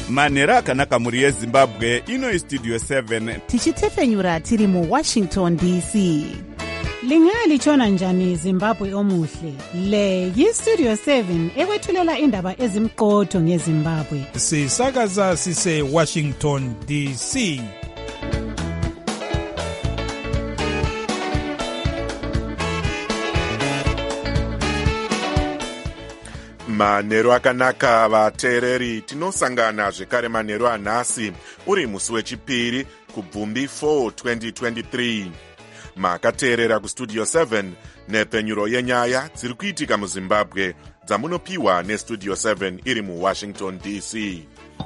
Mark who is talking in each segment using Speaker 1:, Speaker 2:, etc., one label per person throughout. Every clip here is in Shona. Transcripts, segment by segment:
Speaker 1: manhero akanaka mhuri yezimbabwe. Ino istudio 7
Speaker 2: tichitefenyura tiri muWashington DC. Lingalitshona njani Zimbabwe omuhle? Le yistudio 7 ekwethulela indaba ezimqotho ngeZimbabwe.
Speaker 3: Sisakaza sise Washington DC.
Speaker 4: Manhero akanaka vateereri, tinosangana zvekare manhero anhasi uri musi wechipiri kubvumbi 4 2023. Makateerera kustudio 7 nepenyuro yenyaya dziri kuitika muZimbabwe dzamunopiwa nestudio 7 iri muWashington DC.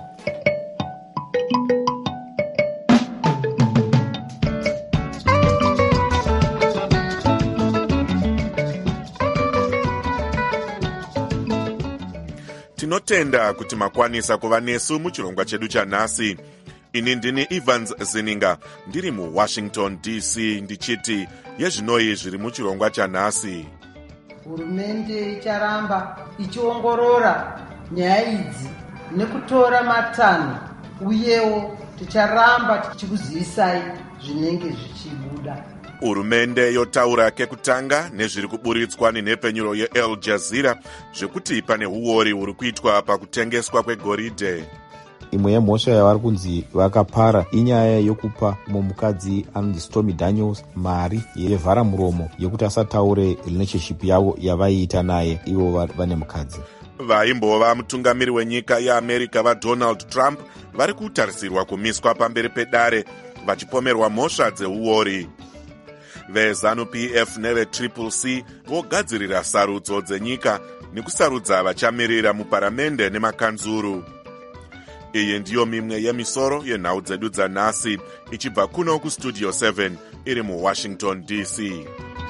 Speaker 4: Tinotenda kuti makwanisa kuva nesu muchirongwa chedu chanhasi. Ini ndini Evans Zininga ndiri muWashington DC ndichiti yezvinoi zviri muchirongwa chanhasi.
Speaker 5: Hurumende icharamba ichiongorora nyaya idzi nekutora matanho, uyewo ticharamba tichikuzivisai zvinenge zvichibuda.
Speaker 4: Hurumende yotaura kekutanga nezviri kuburitswa nenhepenyuro yeAl Jazeera zvekuti pane huori huri kuitwa pakutengeswa kwegoridhe.
Speaker 6: Imwe yemhosva yavari kunzi vakapara inyaya yokupa mukadzi anonzi Stormy Daniels mari yevhara muromo yekuti asataure relationship yavo yavaiita naye ivo vane mukadzi.
Speaker 4: Vaimbova mutungamiri wenyika yeAmerica vaDonald Trump vari kutarisirwa kumiswa pamberi pedare vachipomerwa mhosva dzeuori. VeZanu-PF neveCCC vogadzirira sarudzo dzenyika nekusarudza vachamirira muparamende nemakanzuru. Iyi ndiyo mimwe yemisoro yenhau dzedu dzanhasi ichibva kuno kustudio 7 iri muWashington DC.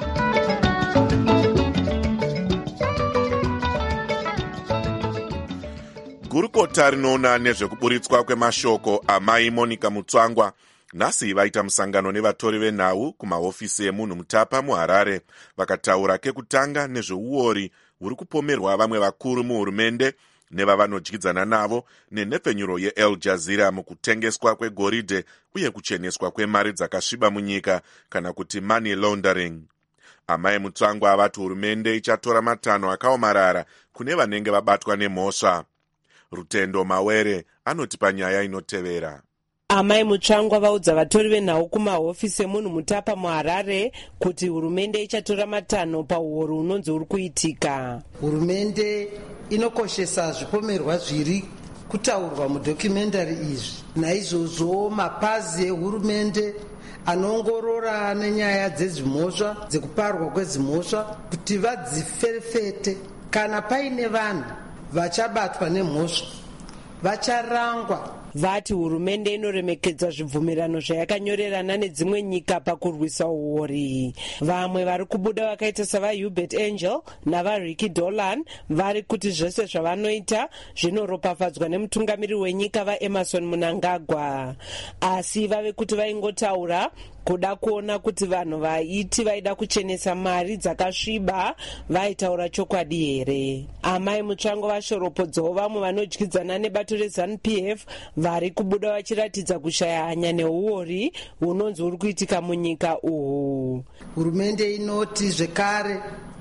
Speaker 4: Gurukota rinoona nezvekuburitswa kwemashoko amai Monica Mutsvangwa nhasi vaita musangano nevatori venhau kumahofisi emunhu mutapa muHarare vakataura kekutanga nezveuori huri kupomerwa vamwe vakuru muhurumende nevavanodyidzana navo nenhepfenyuro yeAl Jazeera mukutengeswa kwegoridhe uye kucheneswa kwemari dzakasviba munyika kana kuti money laundering. Amai Mutsvangwa avati hurumende ichatora matanho akaomarara kune vanenge vabatwa nemhosva. Rutendo Mawere anoti panyaya inotevera.
Speaker 7: Amai Mutsvangwa vaudza vatori venhau kumahofisi emunhu mutapa muHarare kuti hurumende ichatora matanho pauori hunonzi huri kuitika.
Speaker 5: Hurumende inokoshesa zvipomerwa zviri kutaurwa mudhokumentari izvi. Naizvozvo mapazi ehurumende anoongorora nenyaya dzezvimhosva dzekuparwa kwezimhosva kuti vadzifefete. Kana paine vanhu vachabatwa nemhosva vacharangwa.
Speaker 7: Vati hurumende inoremekedza zvibvumirano zvayakanyorerana nedzimwe nyika pakurwisa uori. Vamwe vari kubuda vakaita savaHubert Angel navaRicky Dolan vari kuti zvese zvavanoita zvinoropafadzwa nemutungamiri wenyika vaEmerson Mnangagwa. Asi vave kuti vaingotaura kuda kuona kuti vanhu vaiti vaida kuchenesa mari dzakasviba vaitaura chokwadi here. Amai Mutsvangwa vashoropodzawo vamwe vanodyidzana nebato reZanu-PF vari kubuda vachiratidza kushaya hanya neuori hunonzi huri kuitika munyika uhu.
Speaker 5: Hurumende inoti zvekare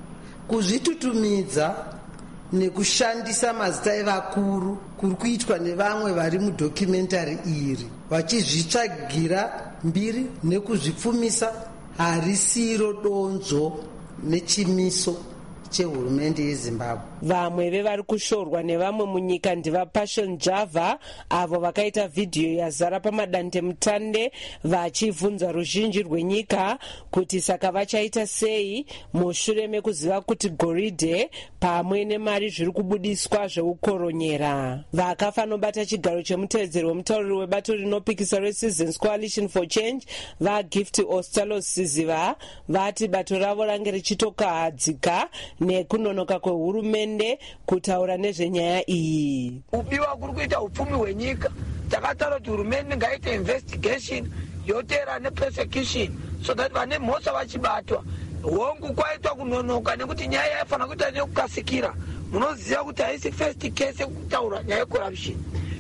Speaker 5: kuzvitutumidza nekushandisa mazita evakuru kuri kuitwa nevamwe vari mudhokumentari iri vachizvitsvagira mbiri nekuzvipfumisa harisiro donzvo nechimiso chehurumende yeZimbabwe.
Speaker 7: Vamwe vevari kushorwa nevamwe munyika ndivaPassion Java avo vakaita vhidhiyo yazara pamadandemutande vachivhunza ruzhinji rwenyika kuti saka vachaita sei mushure mekuziva kuti goridhe pamwe nemari zviri kubudiswa zveukoronyera. Vakafanobata chigaro chemutevedzeri wemutauriri webato rinopikisa reCitizens Coalition for Change vaGift Ostalos Siziva vati bato ravo range richitokahadzika nekunonoka kwehurumende kutaura nezvenyaya iyi.
Speaker 8: Kubiwa kuri kuita upfumi hwenyika. Takataura kuti hurumende ngaite investigation yotera neprosecution so that vane mhosva vachibatwa. Hongu kwaitwa kunonoka nekuti nyaya yaifana kuita nekukasikira. Munoziva kuti haisi first case yekutaura nyaya yecorruption.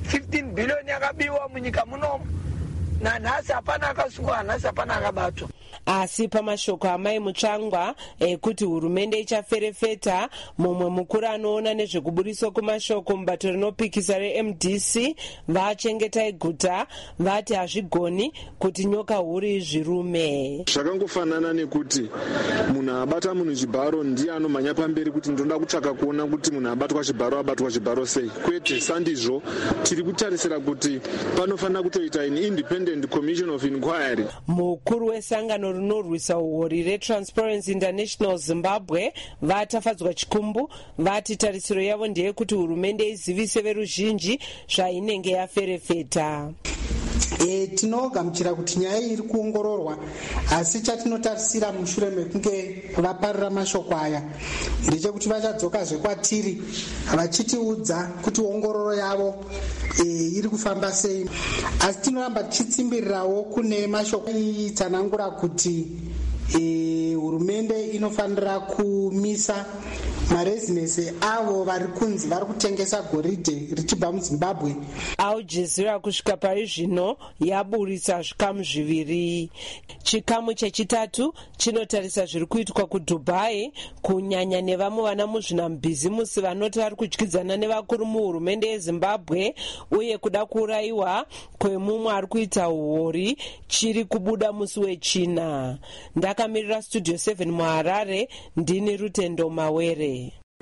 Speaker 8: 15 billion yakabiwa munyika munomu, nanhasi hapana akasungwa, nanhasi hapana akabatwa.
Speaker 7: Asi pamashoko amai Mutsvangwa ekuti hurumende ichaferefeta, mumwe mukuru anoona nezvekuburiswa kwemashoko mubato rinopikisa reMDC vaChengetai Guta vati hazvigoni kuti nyoka huru zvirume.
Speaker 9: Zvakangofanana nekuti munhu abata munhu chibharo ndiye anomhanya pamberi kuti ndoda kutsvaka kuona kuti munhu abatwa chibharo sei. Kwete, sandizvo tiri kutarisira kuti panofanira kutoita an independent commission of inquiry.
Speaker 7: Mukuru wesangano rinorwisa uhori reTransparency International Zimbabwe vatafadzwa chikumbu vati tarisiro yavo ndeyekuti hurumende izivise veruzhinji zvainenge yaferefeta.
Speaker 10: Tinogamuchira kuti nyaya iri kuongororwa, asi chatinotarisira mushure mekunge vaparira mashoko aya ndechekuti vachadzokazve kwatiri vachitiudza kuti ongororo yavo iri kufamba sei. Asi tinoramba tichitsimbirirawo kune mashoko itsanangura kuti hurumende inofanira kumisa marezinesi avo vari kunzi vari kutengesa goridhe richibva muZimbabwe.
Speaker 7: Al Jazeera kusvika pari zvino yaburisa zvikamu zviviri. Chikamu chechitatu chinotarisa zviri kuitwa kuDubai, kunyanya nevamwe vana muzvinabhizimusi vanoti vari kudyidzana nevakuru muhurumende yeZimbabwe, uye kuda kuurayiwa kwemumwe ari kuita uhori chiri kubuda musi wechina. Ndakamirira Studio 7 muHarare, ndini Rutendo Mawere.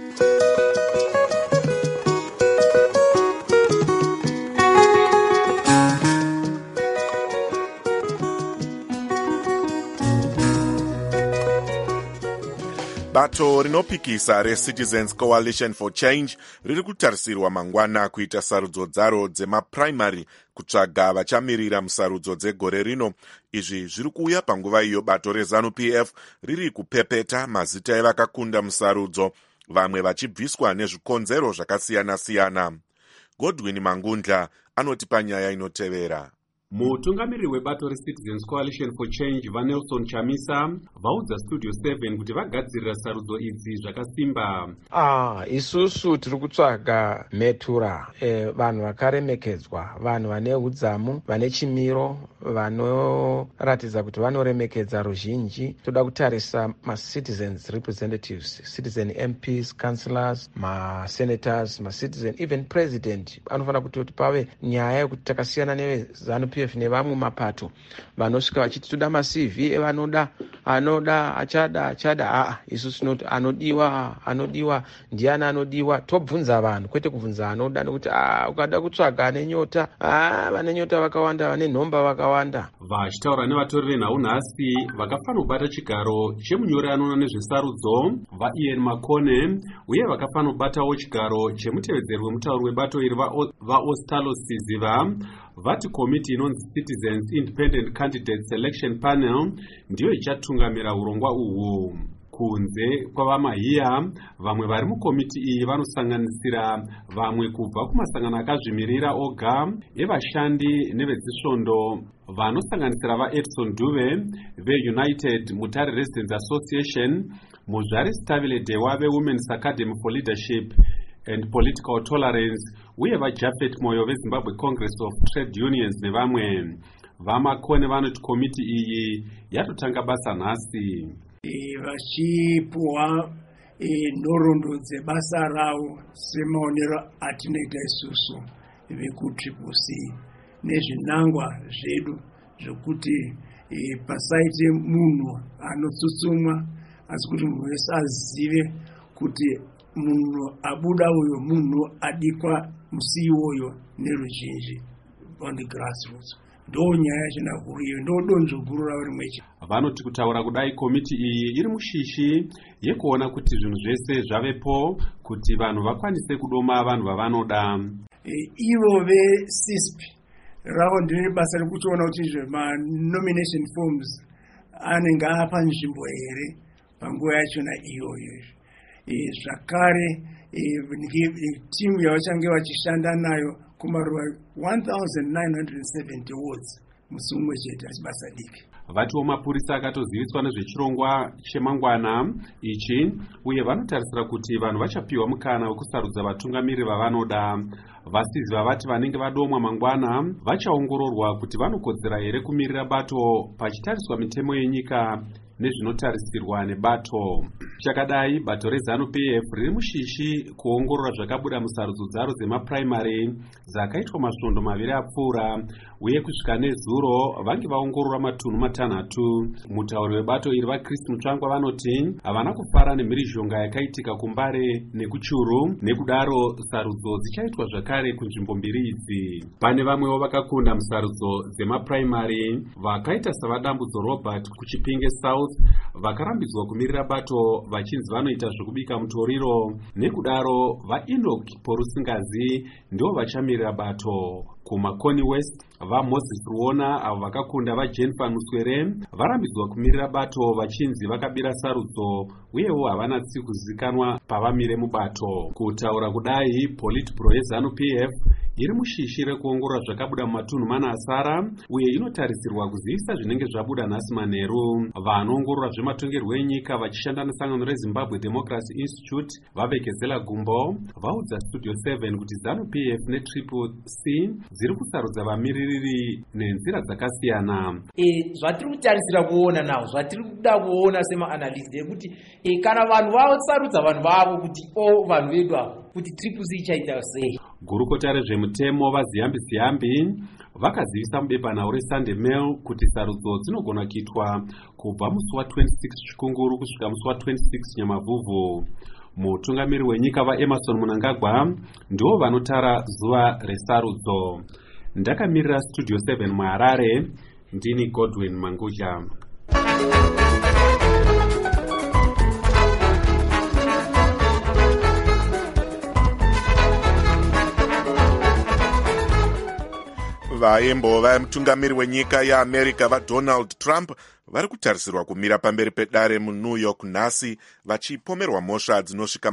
Speaker 4: Bato rinopikisa reCitizens Coalition for Change riri kutarisirwa mangwana kuita sarudzo dzaro dzemapuraimari kutsvaga vachamirira musarudzo dzegore rino. Izvi zviri kuuya panguva iyo bato reZANU-PF riri kupepeta mazita evakakunda musarudzo, vamwe vachibviswa nezvikonzero zvakasiyana-siyana. Godwin Mangundla anoti panyaya inotevera.
Speaker 11: Mutungamiriri webato reCitizens Coalition for Change vaNelson Chamisa vaudza Studio 7 kuti vagadzirira sarudzo idzi zvakasimba.
Speaker 12: Isusu tiri kutsvaga mhetura vanhu vakaremekedzwa, vanhu vane udzamu, vane chimiro, vanoratidza kuti vanoremekedza ruzhinji. Toda kutarisa ma-citizens representatives, citizen MPs, councillors, ma-senators, ma-citizen, even president. Anofanira kuti pave nyaya yekuti takasiyana neZANU-PF nevamwe mapato vanosvika vachiti toda maCV evanoda, anoda, achada. Isusu tinoti anodiwa, ndiani anodiwa. Tobvunza vanhu, kwete kubvunza anoda, nekuti ukada kutsvaga ane nyota, vane nyota vakawanda, vane nhomba vakawanda.
Speaker 11: Vachitaura nevatori venhau nhasi vakafanira kubata chigaro chemunyori anoona nezvesarudzo vaIan Makone, uye vakafanira kubatawo chigaro chemutevedzeri wemutauri webato iri vaOstalo Siziva, vati komiti inonzi Citizens Independent Candidate Selection Panel ndiyo ichatungamira urongwa uhu. Kunze kwavamahiya, vamwe vari mukomiti iyi vanosanganisira vamwe kubva kumasangano akazvimirira oga evashandi nevezisvondo vanosanganisira vaEdson Duve veUnited Mutare Residents Association, Muzvari Stavile Dewa veWomen's Academy for Leadership and Political Tolerance, uye vaJafet Moyo veZimbabwe Congress of Trade Unions nevamwe. VaMakone vanoti komiti iyi yatotanga basa nhasi.
Speaker 13: Vachipuwa nhoroondo dzebasa ravo semaonero atinoita isusu vekuTCC nezvinangwa zvedu zvokuti pasaite munhu anotsutsumwa, asi kuti munhu wese azive kuti munhu abuda uyo munhu adikwa musi iwoyo neruzhinji on the grassroots. Ndo nyaya china huru iyo, ndo donzvo guru ravo rimweche.
Speaker 11: Vanoti kutaura kudai komiti iyi iri mushishi yekuona kuti zvinhu zvese zvavepo kuti vanhu vakwanise kudoma vanhu vavanoda.
Speaker 13: Ivo veCISP ravo ndine basa rekutoona kuti nomination forms anenge apa nzvimbo here panguva yachona iyoyo. Zvakare timu yavachange vachishanda nayo kumaruva 1970 wards musi umwe chete asi basa diki.
Speaker 11: Vatiwo mapurisa akatoziviswa nezvechirongwa chemangwana ichi, uye vanotarisira kuti vanhu vachapiwa mukana wekusarudza vatungamiri vavanoda. Vasizi vavati vanenge vadomwa mangwana vachaongororwa kuti vanokodzera here kumirira bato pachitariswa mitemo yenyika nezvinotarisirwa nebato. Chakadai, bato reZANU-PF riri mushishi kuongorora zvakabuda musarudzo dzaro dzemapuraimari dzakaitwa masvondo 2 apfuura, uye kusvika nezuro vange vaongorora matunhu 6. Mutauri webato iri vaChris Mutsvangwa vanoti havana kufara nemhirizhonga yakaitika kuMbare nekuChuru, nekudaro sarudzo dzichaitwa zvakare kunzvimbo 2 idzi. Pane vamwewo vakakunda musarudzo dzemapuraimari vakaita savadambudzo Robert kuChipinge South, vakarambidzwa kumirira bato vachinzi vanoita zvekubika mutoriro, nekudaro vaEnoch Porusingazi ndivo vachamirira bato. KuMakoni West, vaMoses Ruona avo vakakunda vaJennifer Muswere varambidzwa kumirira bato vachinzi vakabira sarudzo, uyewo havana tsika kuzivikanwa pavamire mubato. Kutaura kudai, Politburo yeZANU-PF iri mushishi rekuongorora zvakabuda mumatunhu 4 asara, uye inotarisirwa kuzivisa zvinenge zvabuda nhasi manheru. Vanoongorora zvematongerwo enyika vachishanda nesangano reZimbabwe Democracy Institute vavekezela gumbo vaudza Studio 7 kuti ZANU-PF neCCC dziri kusarudza vamiririri nenzira dzakasiyana.
Speaker 14: Zvatiri kutarisira kuona nawo, zvatiri kuda kuona semaanalisi ekuti kana vanhu vasarudza vanhu vavo kuti vanhu vedu kuti CCC ichaita sei.
Speaker 11: Gurukota rezvemutemo vaZiyambi vakazivisa mubepanhau reSunday Mail kuti sarudzo dzinogona kuitwa kubva musi wa26 Chikunguru kusvika musi wa26 Nyamavhuvhu. Mutungamiri wenyika vaEmerson Mnangagwa ndivo vanotara zuva resarudzo. Ndakamirira Studio 7 muHarare, ndini Godwin Manguja.
Speaker 4: Vaimbova mutungamiri wenyika yaAmerica vaDonald Trump vari kutarisirwa kumira pamberi pedare muNew York nhasi vachipomerwa mhosva dzinosvika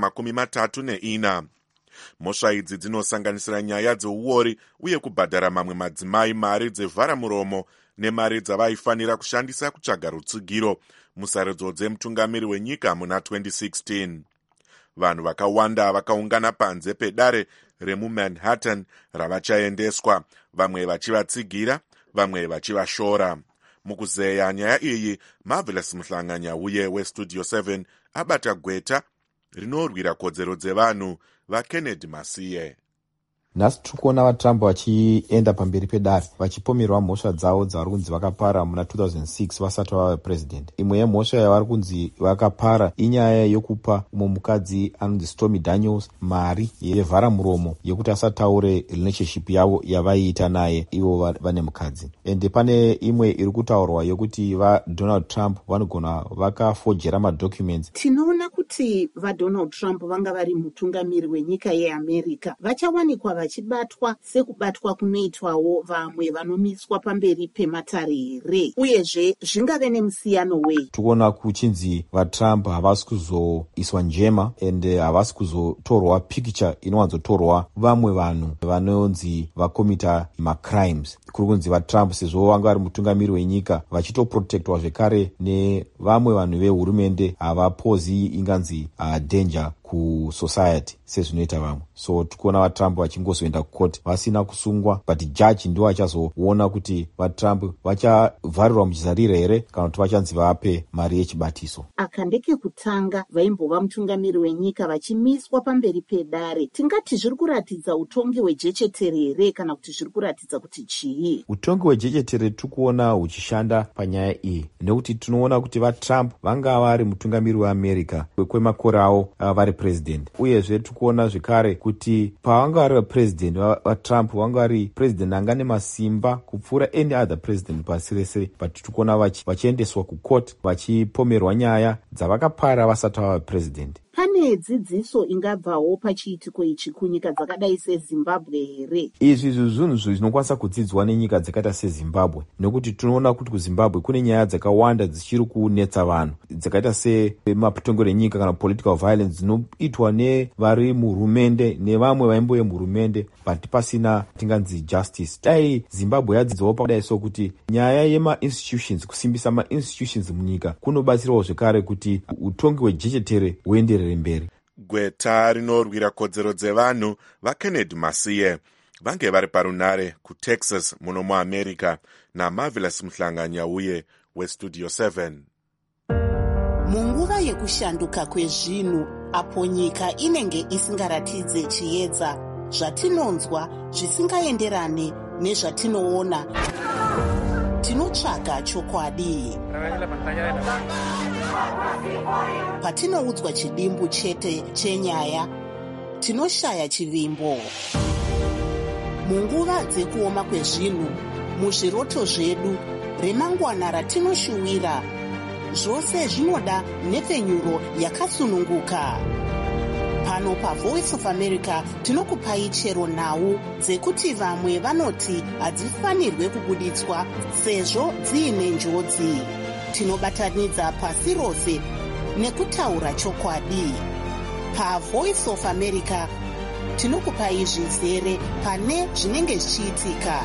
Speaker 4: 34. Mhosva idzi dzinosanganisira nyaya dzeuori uye kubhadhara mamwe madzimai mari dzevharamuromo nemari dzavaifanira kushandisa kutsvaga rutsigiro musarudzo dzemutungamiri wenyika muna 2016. Vanhu vakawanda vakaungana panze pedare remuManhattan ravachaendeswa, vamwe vachivatsigira, vamwe vachivashora. Mukuzeya nyaya iyi, Marvelous Muhlanganya uye weStudio 7 abata gweta rinorwira kodzero dzevanhu vaKennedy Masiye.
Speaker 6: Nhasi tiri kuona vaTrump vachienda pamberi pedare vachipomerwa mhosva dzavo dzavari kunzi vakapara muna 2006 vasati vava president. Imwe yemhosva yavari kunzi vakapara inyaya yokupa umwe mukadzi anonzi Stormy Daniels mari yevharamuromo yekuti asataure relationship yavo yavaiita naye ivo vane mukadzi. Ende pane imwe iri kutaurwa yokuti vaDonald Trump vanogona vakafojera madocuments.
Speaker 2: Tinoona kuti vaDonald Trump vanga vari mutungamiri wenyika yeAmerica vachawanikwa vachibatwa sekubatwa kunoitwawo vamwe vanomiswa pamberi pematare here, uyezve zvingave nemusiyano wei.
Speaker 6: Tikuona kuchinzi vaTrump havasi kuzoiswa njema ende havasi kuzotorwa picture inowanzotorwa vamwe vanhu vanonzi vakomita macrimes. Kuri kunzi vaTrump sezvo vanga vari mutungamiri wenyika vachitoprotectwa zvekare nevamwe vanhu vehurumende havapozi inganzi danger kusociety sezvinoita vamwe. So tikuona vaTrump vachingozoenda kukoti vasina kusungwa, but jaji ndiwo achazoona kuti vaTrump vachavharirwa muchizarira here kana kuti vachanzi vape mari yechibatiso.
Speaker 2: Aka ndekekutanga vaimbova mutungamiri wenyika vachimiswa pamberi pedare. Tingati zviri kuratidza utongi hwejechetere here kana kuti zviri kuratidza kuti chii?
Speaker 6: Utongi hwejechetere tikuona huchishanda panyaya iyi, nekuti tinoona kuti vaTrump vanga vari mutungamiri weAmerica kwemakore avo vari president, uyezve tikuona zvekare kuti pavanga vari vapresident vaTrump vanga vari president anga nemasimba kupfuura any other president pasi rese, but tikuona vachiendeswa kukoti vachipomerwa nyaya dzavakapara vasati vava president.
Speaker 2: Pane pane dzidziso ingabvawo pachiitiko ichi kunyika dzakadai seZimbabwe here?
Speaker 6: Izvi zvinhu zvinokwanisa kudzidzwa nenyika dzakaita seZimbabwe, nekuti tinoona kuti kuZimbabwe kune nyaya dzakawanda dzichiri kunetsa vanhu, dzakaita semapotongero enyika kana political violence dzinoitwa nevari muhurumende nevamwe vaimboye muhurumende but pasina tinganzi justice. Dai Zimbabwe yadzidzawo pakadai so kuti nyaya yema-institutions, kusimbisa ma-institutions munyika kunobatsirawo zvekare kuti utongi hwejechetere huenderere mberi.
Speaker 4: Gweta rinorwira kodzero dzevanhu vaKennedy Masiye vange vari parunare kuTexas muno muAmerica naMarvelous Mhlanganya uye weStudio 7.
Speaker 2: Munguva yekushanduka kwezvinhu, apo nyika inenge isingaratidze chiedza, zvatinonzwa zvisingaenderane nezvatinoona, tinotsvaga chokwadi. Patinoudzwa chidimbu chete chenyaya, tinoshaya chivimbo. Munguva dzekuoma kwezvinhu, muzviroto zvedu, remangwana ratinoshuwira, zvose zvinoda nhepfenyuro yakasununguka. Pano paVoice of America tinokupai chero nhau dzekuti vamwe vanoti hadzifanirwe kubuditswa sezvo dziine njodzi. Tinobatanidza pasi rose nekutaura chokwadi. PaVoice of America tinokupai zvizere pane zvinenge zvichiitika.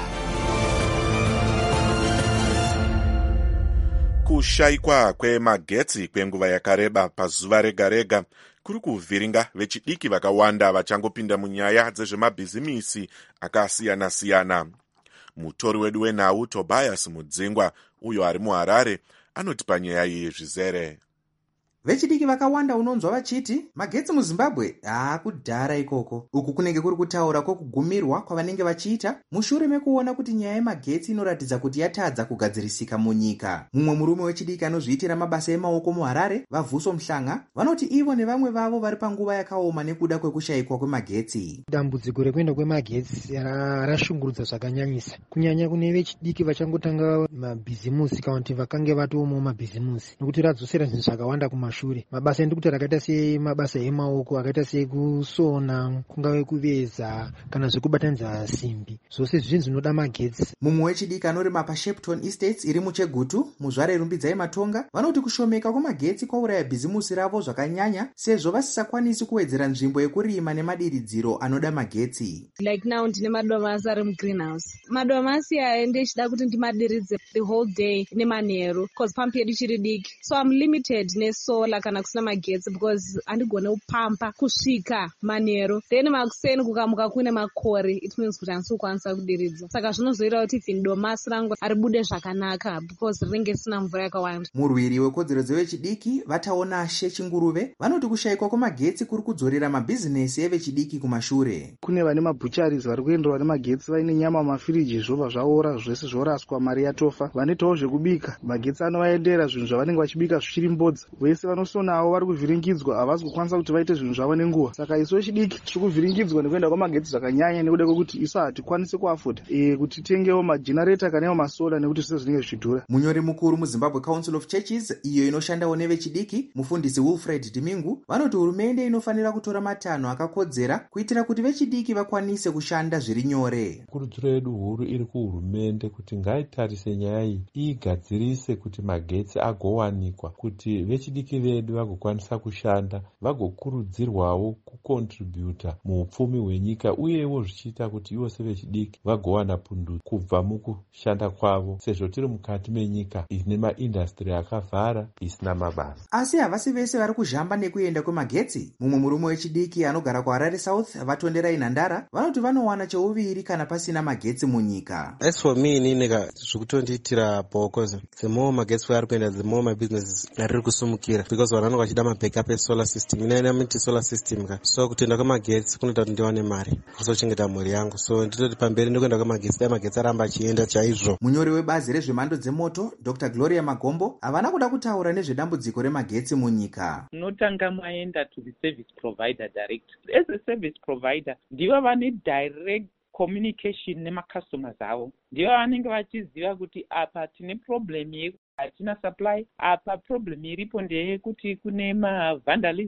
Speaker 4: Kushayikwa kwemagetsi kwenguva yakareba pazuva rega rega kuri kuvhiringa vechidiki vakawanda vachangopinda munyaya dzezvemabhizimisi akasiyana-siyana. Mutori wedu wenhau Tobias Mudzingwa uyo ari muHarare anotipa nyaya iyi zvizere.
Speaker 15: Vechidiki vakawanda unonzwa vachiti magetsi muZimbabwe kudhara ikoko. Uku kunenge kuri kutaura kwokugumirwa kwavanenge vachiita mushure mekuona kuti nyaya yemagetsi inoratidza kuti yatadza kugadzirisika munyika. Mumwe murume wechidiki anozviitira mabasa emaoko muHarare, Vavhuso Mhlanga, vanoti ivo nevamwe vavo vari panguva yakaoma nekuda kwekushayikwa kwemagetsi.
Speaker 16: Dambudziko rekuenda kwemagetsi rashungurudza zvakanyanyisa, kunyanya kune vechidiki vachangotanga mabhizimusi kana kuti vakange vatooma mabhizimusi, nekuti radzosera zvinhu zvakawanda kumashure. Mabasa endikuti akaita semabasa emaoko akaita sekusona, kungave kuveza kana zvekubatanidza simbi, zvose zvinhu zvinoda magetsi.
Speaker 15: Mumwe wechidiki anorima paShepton Estates iri muChegutu, muzvare Rumbidzai Matonga, vanoti kushomeka kwemagetsi kwauraya bhizimusi ravo zvakanyanya sezvo vasisakwanisi kuwedzera nzvimbo yekurima nemadiridziro anoda magetsi.
Speaker 17: Like now ndine madomasi ari mugreenhouse. Madomasi aya ndechida kuti ndimadiridze the whole day nemanheru because pump yedu chiri diki, so I'm limited nesolar kana kusina magetsi because andigone kupampa kusvika manheru, then makuseni kukamuka kune makore, it means kuti handisi kukwanisa kudiridza. Saka zvinozoita kuti even domasi rangu ribude zvakanaka because rinenge risina mvura yakawanda.
Speaker 15: Murwiri wekodzero dzevechidiki vataona She Chinguruve vanoti kushayikwa kwemagetsi kuri kudzorera mabhizinesi evechidiki kumashure.
Speaker 18: Kune vane mabhucharis vari kuenderwa nemagetsi, vaine nyama mumafiriji zvobva zvaora, zvese zvoraswa, mari yatofa. Vanoitawo zvekubika, magetsi anovaendera, zvinhu zvavanenge vachibika zvichiri mbodza. Vese vanosonawo vari kuvhiringidzwa, havasi kukwanisa kuti vaite zvinhu zvavo nenguva. Saka isu vechidiki tiri kuvhiringidzwa nekuenda kwamagetsi zvakanyanya nekuda kwekuti isu hatikwanisi kuafoda kuti titengewo majenareta kana masola nekuti zvese zvinenge zvichidhura.
Speaker 15: Munyori mukuru muZimbabwe Council of Churches iyo inoshandawo nevechidiki, mufundisi Wilfred Dimingu, vanoti hurumende inofanira kutora matanho akakodzera kuitira kuti vechidiki vakwanise kushanda zviri nyore.
Speaker 19: Kurudziro yedu huru iri kuhurumende kuti ngaitarise nyaya iyi, igadzirise kuti magetsi agowanikwa, kuti vechidiki vedu vagokwanisa kushanda, vagokurudzirwawo kukontributa muupfumi hwenyika, uyewo zvichiita kuti ivo sevechidiki vagowana pundutso kubva mukushanda kwavo, sezvo tiri mukati menyika ine maindastri akavhara isina mabasa.
Speaker 15: Asi havasi vese vari kuzhamba nekuenda kwemagetsi. Mumwe murume wechidiki anogara kuHarare South, Vatonderai Nhandara, vanoti vanowana cheuviri kana pasina magetsi munyika.
Speaker 20: As for me, inini zvikutondiitira bhoko, the more magetsi ari kuenda, the more my business riri kusumukira, because vanhu vanenge vachida mabackup esolar system. Ina miti solar system so kutenda kwemagetsi kunoita kuti ndiwane mari kuzochengeta mhuri yangu, so nditoti pamberi ndikuenda kwemagetsi, dai magetsi aramba achienda chaizvo.
Speaker 15: Munyori webazi rezvemhando dzemoto Dr. Gloria Magombo havana kuda kutaura nezvedambudziko remagetsi munyika.
Speaker 21: Unotanga maenda to the service provider direct. As a service provider ndivo vane direct communication nemacustomers avo, ndivo vanenge vachiziva kuti apa tine problem hatina supply, apa problem iripo ndeyekuti kune vandalism.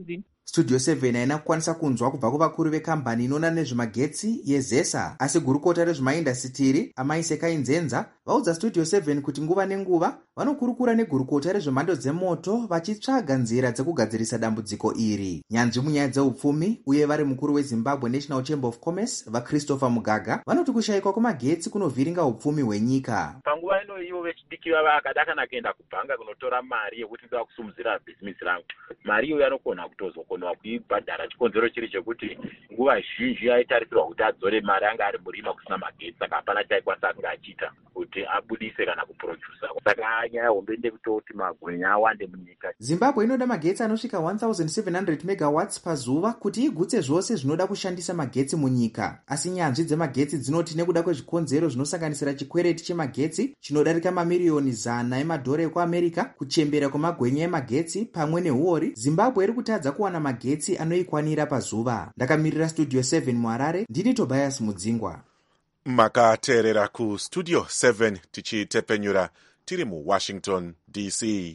Speaker 15: Studio 7 haina kukwanisa kunzwa kubva kuvakuru vekambani inoona nezvemagetsi yezesa, asi gurukota rezvemaindasitiri Amai Sekai Nzenza vaudza Studio 7 kuti nguva nenguva vanokurukura negurukota rezvemhando dzemoto vachitsvaga nzira dzekugadzirisa dambudziko iri. Nyanzvi munyaya dzeupfumi uye vari mukuru weZimbabwe National Chamber of Commerce vaChristopher Mugaga vanoti kushayikwa kwemagetsi kunovhiringa upfumi hwenyika.
Speaker 1: Panguva ino ivo vechidiki vava akada kana kuenda kubhanga kunotora mari yekuti ndoda kusumudzira bhizimusi rangu, mari iyo yanogona kutozokonwa kuibhadhara. Chikonzero chiri chekuti nguva zhinji aitarisirwa kuti adzore mari anga ari murima kusina magetsi, saka hapana chaikwanisa kunge achiita kuti abudise kana kuprodusa. Saka nyaya hombe ndekutoti magwinya awande munyika.
Speaker 15: Zimbabwe inoda magetsi anosvika 1700 megawatts pazuva kuti igutse zvose zvinoda kushandisa magetsi munyika, asi nyanzvi dzemagetsi dzinoti nekuda kwezvikonzero zvinosanganisira chikwereti chemagetsi chinodarika mamiriyoni 100 emadhora ekuAmerica, kuchembera kwemagwenya emagetsi pamwe nehuori, Zimbabwe iri kutadza kuwana magetsi anoikwanira pazuva. Ndakamirira Studio 7 muHarare, ndini Tobias Mudzingwa.
Speaker 4: Makateerera kuStudio 7 tichitepenyura tiri muWashington DC.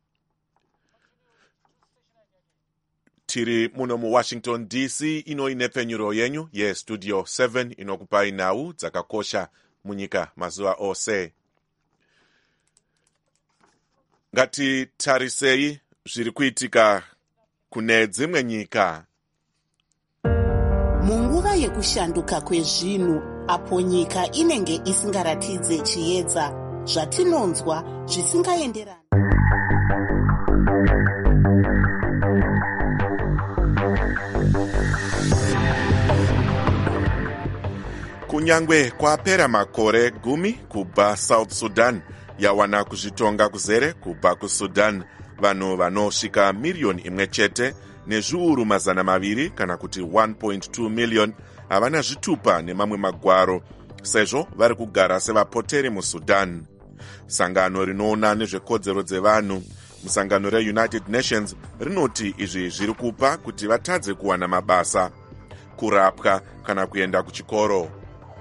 Speaker 4: Tiri muno muWashington DC ino inepenyuro yenyu yeStudio 7 inokupai nhau dzakakosha munyika mazuva ose. Ngatitarisei zviri kuitika kune dzimwe nyika.
Speaker 2: Munguva yekushanduka kwezvinhu, apo nyika inenge isingaratidze chiedza, zvatinonzwa zvisingaenderana.
Speaker 4: Kunyangwe kwapera makore 10 kubva South Sudan yawana kuzvitonga kuzere kubva kuSudan, vanhu vanosvika miriyoni imwe chete nezviuru 200 kana kuti 1.2 million havana zvitupa nemamwe magwaro, sezvo vari kugara sevapoteri muSudan. Sangano rinoona nezvekodzero dzevanhu, musangano reUnited Nations, rinoti izvi zviri kupa kuti vatadze kuwana mabasa, kurapwa kana kuenda kuchikoro.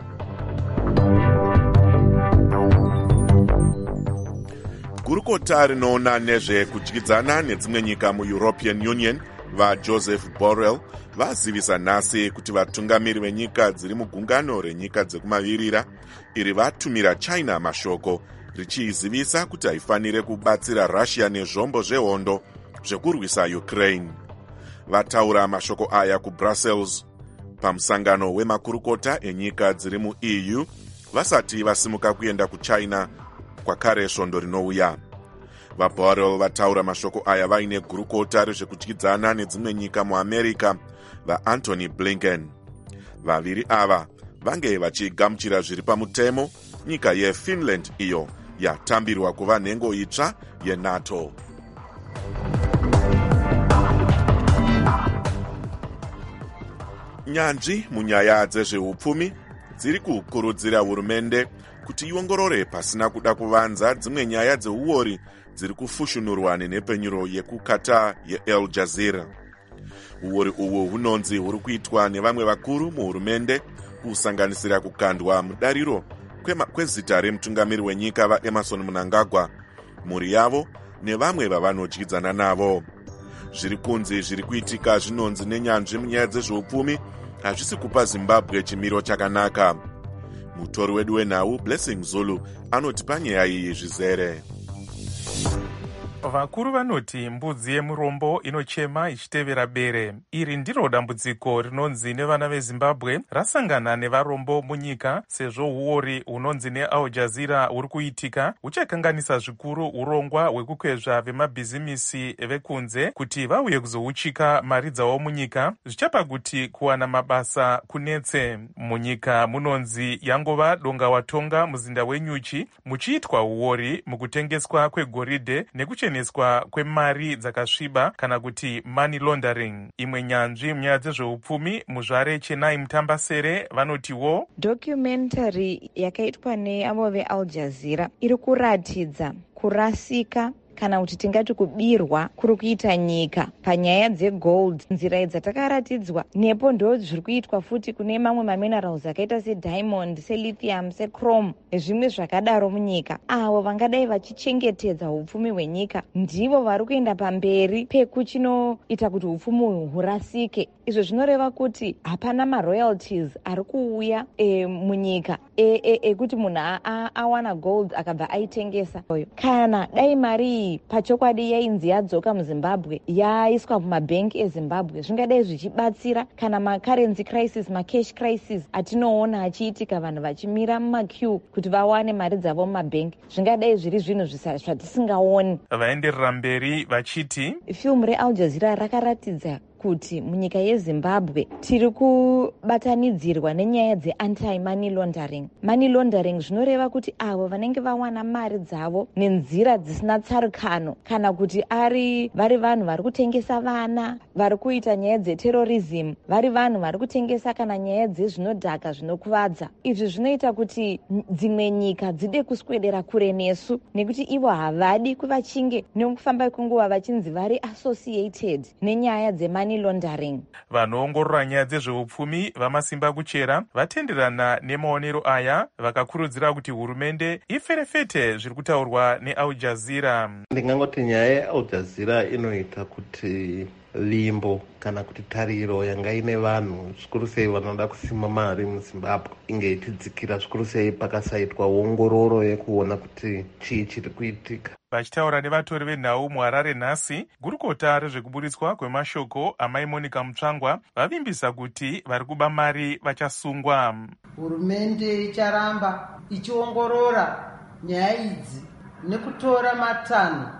Speaker 4: Gurukota rinoona nezvekudyidzana nedzimwe nyika muEuropean Union vaJoseph Borrell vazivisa nhasi kuti vatungamiri venyika dziri mugungano renyika dzekumavirira iri vatumira China mashoko richiizivisa kuti haifanire kubatsira Russia nezvombo zvehondo zvekurwisa Ukraine. Vataura mashoko aya kuBrussels pamusangano wemakurukota enyika dziri muEU vasati vasimuka kuenda kuChina kwakare svondo rinouya. VaBorrell vataura mashoko aya vaine gurukota rezvekudyidzana nedzimwe nyika muAmerica vaAntony Blinken. Vaviri ava vange vachigamuchira zviri pamutemo nyika yeFinland iyo yatambirwa kuva nhengo itsva yeNATO. Nyanzvi munyaya dzezveupfumi dziri kukurudzira hurumende kuti iongorore pasina kuda kuvanza dzimwe nyaya dzeuori dziri kufushunurwa nenhepenyuro yekukata yeAl Jazeera. Uori uhu hunonzi huri kuitwa nevamwe vakuru muhurumende, kusanganisira kukandwa mudariro kwezita remutungamiri wenyika vaEmerson Mnangagwa, mhuri yavo nevamwe vavanodyidzana navo. Zviri kunzi zviri kuitika zvinonzi nenyanzvi munyaya dzezveupfumi hazvisi kupa Zimbabwe chimiro chakanaka. Mutori wedu wenhau Blessing Zulu anoti panyaya iyi zvizere.
Speaker 3: Vakuru vanoti mbudzi yemurombo inochema ichitevera bere. Iri ndiro dambudziko rinonzi nevana veZimbabwe rasangana nevarombo munyika, sezvo huori hunonzi neAl Jazeera huri kuitika huchakanganisa zvikuru urongwa hwekukwezva vemabhizimisi vekunze kuti vauye kuzohuchika mari dzavo munyika, zvichapa kuti kuwana mabasa kunetse. Munyika munonzi yangova donga watonga muzinda wenyuchi muchiitwa huori mukutengeswa kwegoridhe nekucheneswa kwemari dzakasviba kana kuti money laundering. Imwe nyanzvi munyaya dzezveupfumi muzvare Chenai Mutambasere vanotiwo
Speaker 22: documentary yakaitwa neavo veAl Jazeera iri kuratidza kurasika
Speaker 5: kana kuti tingati kubirwa kuri kuita nyika panyaya dzegold. Nzira dzatakaratidzwa nepo ndo zviri kuitwa futi kune mamwe maminerals akaita sediamond, selithium, sechrome nezvimwe zvakadaro munyika. Avo vangadai vachichengetedza upfumi hwenyika ndivo vari kuenda pamberi pekuchinoita kuti upfumi hurasike. Izvo zvinoreva kuti hapana maroyalties ari kuuya munyika ekuti munhu awana gold akabva aitengesa. Kana dai mari iyi pachokwadi yainzi yadzoka muzimbabwe yaiswa mumabhengi ezimbabwe, zvingadai zvichibatsira kana macurrency crisis, macash crisis atinoona achiitika, vanhu vachimira mumaqueue kuti vawane mari dzavo mumabhengi, zvingadai zviri zvinhu zvatisingaoni.
Speaker 3: Vaenderera mberi vachiti
Speaker 5: fiumu reAl Jazeera rakaratidza kuti munyika yezimbabwe tiri kubatanidzirwa nenyaya dzeanti-money laundering. Money laundering zvinoreva kuti avo vanenge vawana mari dzavo nenzira dzisina tsarukano, kana kuti vari vanhu vari kutengesa vana, vari kuita nyaya dzeterorism, vari vanhu vari kutengesa kana nyaya dzezvinodhaka zvinokuvadza. Izvi zvinoita kuti dzimwe nyika dzide kuswedera kure nesu nekuti ivo havadi kuvachinge nekufamba kwenguva vachinzi vari associated nenyaya dzemani laundering.
Speaker 3: Vanoongorora nyaya dzezveupfumi vamasimba kuchera vatenderana nemaonero aya, vakakurudzira kuti hurumende iferefete zviri kutaurwa neAl Jazeera.
Speaker 22: Ndingangoti nyaya yeAl Jazeera inoita kuti limbo kana kuti tariro yanga ine vanhu zvikuru sei vanoda kusima mari muZimbabwe inge ichidzikira, zvikuru sei pakasaitwa ongororo yekuona kuti chii chiri kuitika.
Speaker 3: Vachitaura nevatori venhau muHarare nhasi, gurukota rezvekuburitswa kwemashoko amai Monica Mutsvangwa vavimbisa kuti vari kuba mari vachasungwa.
Speaker 23: Hurumende icharamba ichiongorora nyaya idzi nekutora matanho,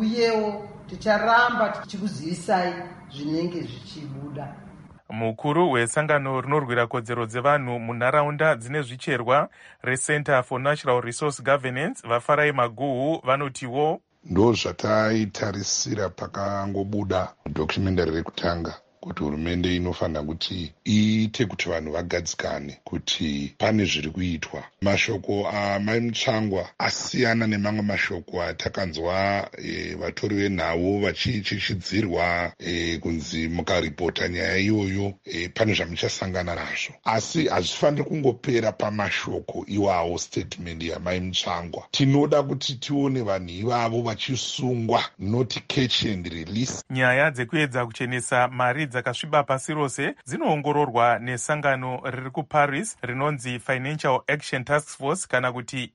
Speaker 23: uyewo ticharamba tichikuzivisai zvinenge zvichibuda.
Speaker 3: Mukuru wesangano rinorwira kodzero dzevanhu munharaunda dzine zvicherwa reCenter for Natural Resource Governance Vafarai Maguhu vanotiwo
Speaker 24: ndo zvataitarisira pakangobuda documentary rekutanga kuti hurumende inofanira kuti iite kuti vanhu vagadzikane kuti pane zviri kuitwa. Mashoko amai Mutsvangwa asiyana nemamwe mashoko atakanzwa vatori venhau vachichichidzirwa kunzi mukaripota nyaya iyoyo pane zvamuchasangana nazvo, asi hazvifaniri kungopera pamashoko iwawo. Statement yamai Mutsvangwa tinoda kuti tione vanhu ivavo vachisungwa, not catch and release.
Speaker 3: Nyaya dzekuedza kuchenesa mari dzakasviba pasi rose dzinoongororwa nesangano riri kuParis rinonzi Financial Action Task Force kana kuti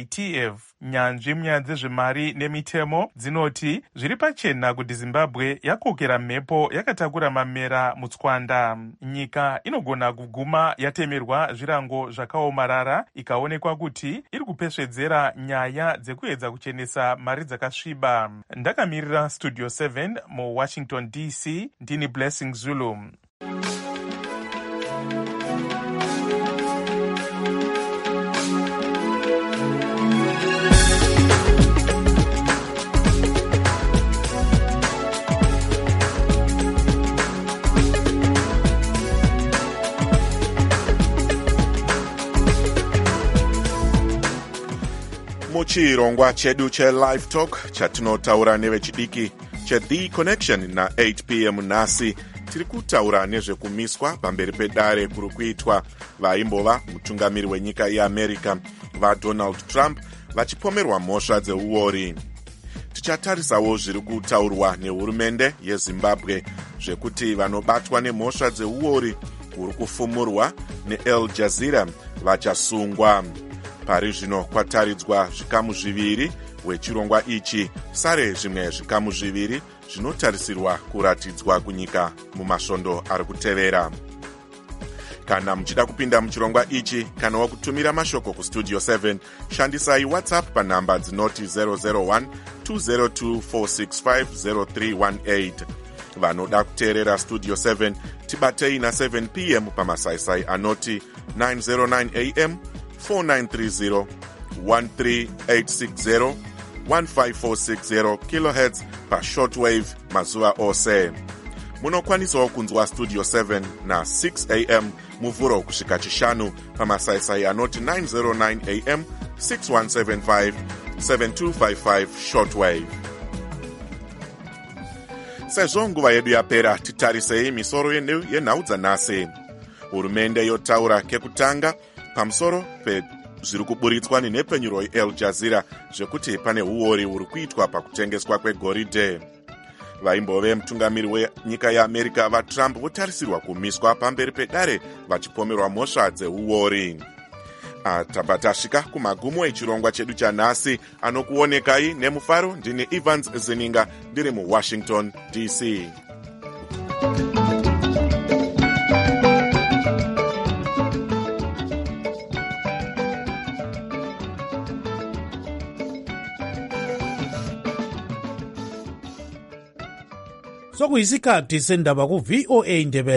Speaker 3: FATF. Nyanzvi munyaya dzezvemari nemitemo dzinoti zviri pachena kuti Zimbabwe yakokera mhepo yakatakura mamera mutswanda. Nyika inogona kuguma yatemerwa zvirango zvakaomarara ikaonekwa kuti iri kupesvedzera nyaya dzekuedza kuchenesa mari dzakasviba. Ndakamirira Studio 7 muWashington DC, ndini Blessing Zulu.
Speaker 4: Muchirongwa chedu cheLive Talk chatinotaura nevechidiki cheThe Connection na 8 p.m. nhasi tiri kutaura nezvekumiswa pamberi pedare kuri kuitwa vaimbova mutungamiri wenyika yeAmerica vaDonald Trump vachipomerwa mhosva dzeuori. Tichatarisawo zviri kutaurwa nehurumende yeZimbabwe zvekuti vanobatwa nemhosva dzeuori kuri kufumurwa neAl Jazeera vachasungwa. Pari zvino kwataridzwa zvikamu zviviri wechirongwa ichi, sare zvimwe zvikamu zviviri zvinotarisirwa kuratidzwa kunyika mumasvondo ari kutevera. Kana muchida kupinda muchirongwa ichi kana wakutumira mashoko kustudio 7, shandisai WhatsApp panhamba dzinoti 001 202 465 0318. Vanoda kuteerera Studio 7 tibatei na7 p.m. pamasaisai anoti 909 am 4930 13860 15460 kHz pashortwave mazuva ose. Munokwanisawo kunzwa Studio 7 na 6 am muvhuro kusvika chishanu pamasaisai anoti 909 am 6175 7255 shortwave. sezvo nguva yedu yapera, titarisei misoro yenhau dzanhasi. Hurumende yotaura kekutanga pamusoro zviri kuburitswa nenhepfenyuro yeAl Jazeera zvekuti pane uori huri kuitwa pakutengeswa kwegoridhe. Vaimbove mutungamiri wenyika yeAmerica vaTrump votarisirwa kumiswa pamberi pedare vachipomerwa mhosva dzeuori. Tabva tasvika kumagumo echirongwa chedu chanhasi, anokuonekai nemufaro. Ndini Evans Zininga ndiri muWashington DC.
Speaker 7: Sokuyisikhathi sendaba ku VOA Ndebele.